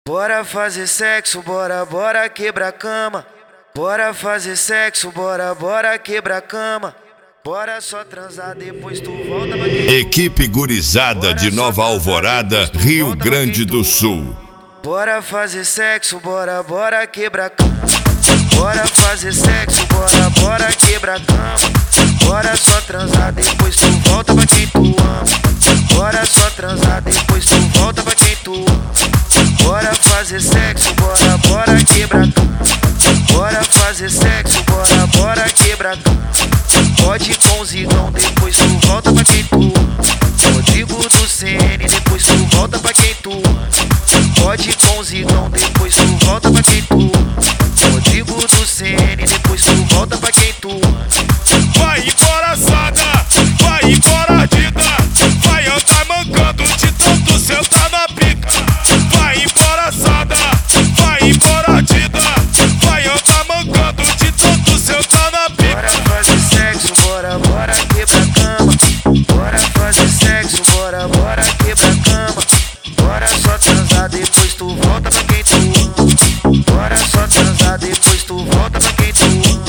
Bora fazer sexo, bora quebrar cama. Bora fazer sexo, bora quebrar cama. Bora só transar, depois tu volta pra quem... Equipe gurizada de Nova Alvorada, Rio Grande do Sul. Bora fazer sexo, bora quebrar cama. Bora fazer sexo, bora quebrar cama. Bora só transar, depois tu volta pra quem tu ama. Bora só transar, depois tu volta pra quem tu ama. Bora fazer sexo, bora quebrar cama. Bora fazer sexo, bora quebrar cama. Pode com o Zigão, depois tu volta pra quem tu ama. Rodrigo do CN, depois tu volta pra quem tu ama. Pode com o Zigão, depois tu volta pra quem tu ama. Rodrigo do CN, depois tu volta pra quem tu ama. Vai encoraçada, vai encorajada, vai andar mancando de tanto sentar na pica. Vai encoraçada, vai encorajada, vai andar mancando de tanto sentar na pica. Bora fazer sexo, bora quebrar cama. Bora fazer sexo, bora quebrar cama. Bora só transar, depois tu volta pra quem tu ama. Bora só transar, depois tu volta pra quem tu ama.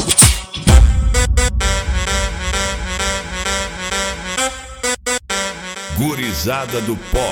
Gurizada do Pó.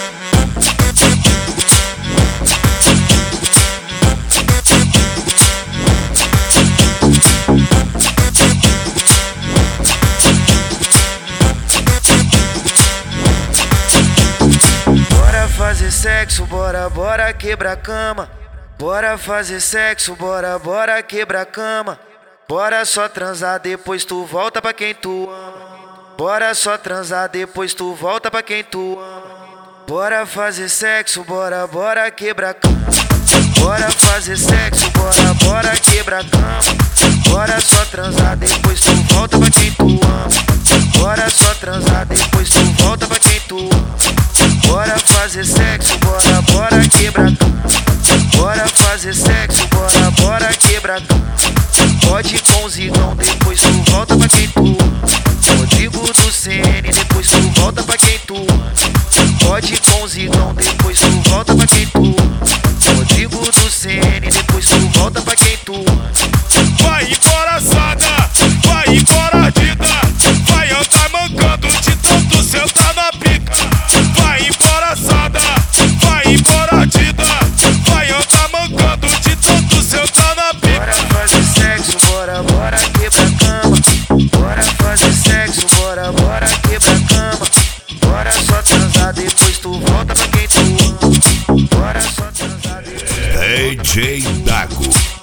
Bora fazer sexo, bora quebrar cama. Bora fazer sexo, bora quebrar cama. Bora só transar, depois tu volta pra quem tu ama. Bora só transar, depois tu volta pra quem tu ama. Bora fazer sexo, bora quebrar cama. Bora fazer sexo, bora quebrar cama. Bora só transar, depois tu volta pra quem tu ama. Bora só transar, depois tu volta pra quem tu ama. Bora fazer sexo, bora quebrar cama. Bora fazer sexo, bora quebrar cama. Pode com o Zigão, depois tu volta pra quem tu ama. Rodrigo do CN, depois tu volta pra quem tu ama. Pode com o Zigão, depois tu volta pra quem tu ama. Rodrigo do CN, depois tu volta pra quem tu ama. Vai encoraçada, vai encorajada, vai andar mancando de tanto sentar na pica. Vai encoraçada, vai encorajada, vai andar mancando de tanto sentar na pica. Bora fazer sexo, bora quebrar cama. Bora fazer sexo, bora quebrar cama. Bora só transar, depois tu volta pra quem tu ama. Bora só transar, depois tu volta pra quem tu ama. DJ Dago.